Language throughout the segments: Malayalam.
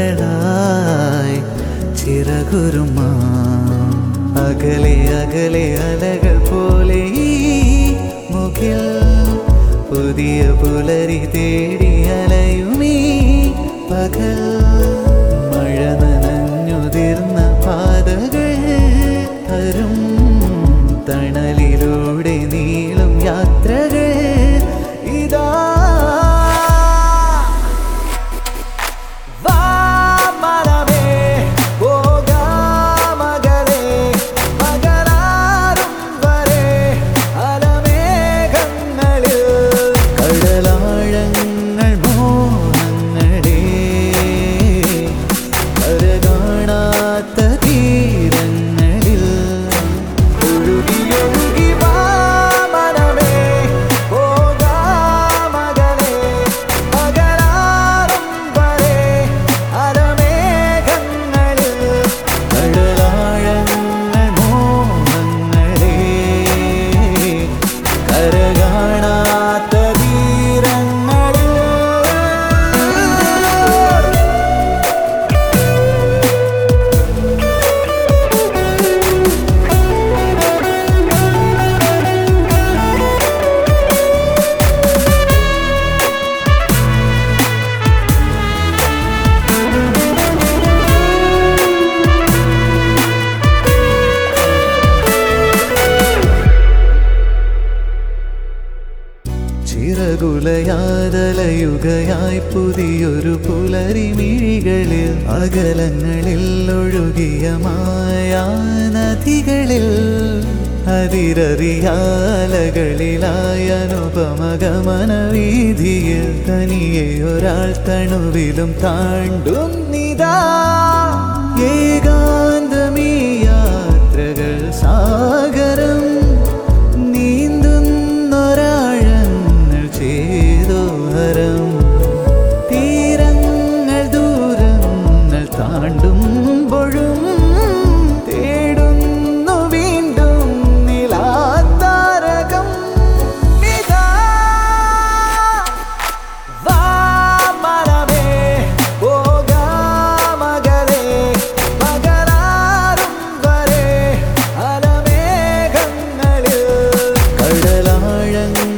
താരങ്ങളായി ചിറകുരുമാ അകലെ അകലെ അലകൾ പോലെ ഈ മുകിൽ പുതിയ പുലരി തേടി അലയുമീ പകൽ മഴ നനഞ്ഞുതിർന്ന പാതകൾ തരും തണലിലൂടെ നീളും യാത്രകൾ ഇതാ ചിറകുലയാതലയുകയായി പുതിയൊരു പുലരി മിഴികളിൽ അകലങ്ങളിൽ ഒഴുകിയ മായാനദികളിൽ അതിരറിയാലകളിലായ അനുപമഗമന വീതിയിൽ തനിയെ ഒരാൾ തണുവിലും താണ്ടും നിതാ ഏകാന്തമീ യാത്രകൾ സാഗരം തീരങ്ങൾ ദൂരങ്ങൾ താണ്ടുമ്പോഴും തേടുന്നു വീണ്ടും നിലാതാരകം ഇതാ വാ മനമേ പോകാമകലേ പകരാറും വരെ അലമേഘങ്ങളിൽ കടലാഴങ്ങൾ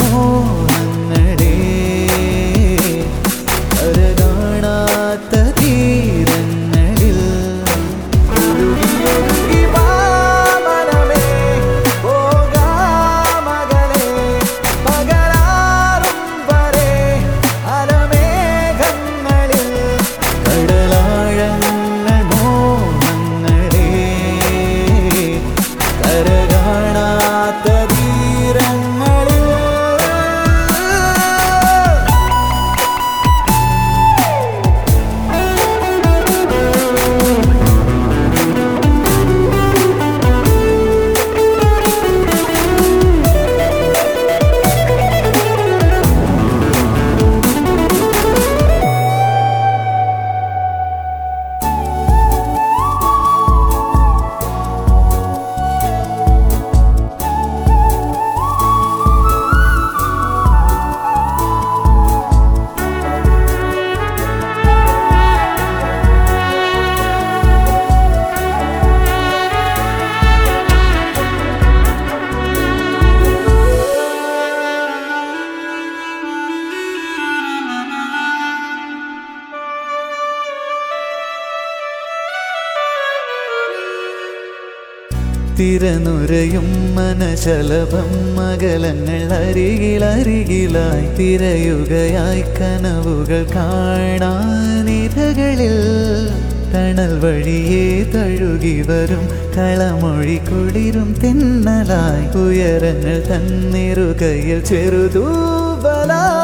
തിരനുരയും മനശലഭം മകലങ്ങൾ അരികിലരികിലായി തിരയുകയായി കനവുകൾ കാണാനിരകളിൽ തണൽ വഴിയേ തഴുകി വരും കളമൊഴി കുളിരും തെന്നലായി ഉയരങ്ങൾ തന്നിരുകയിൽ ചെറുതൂവലായി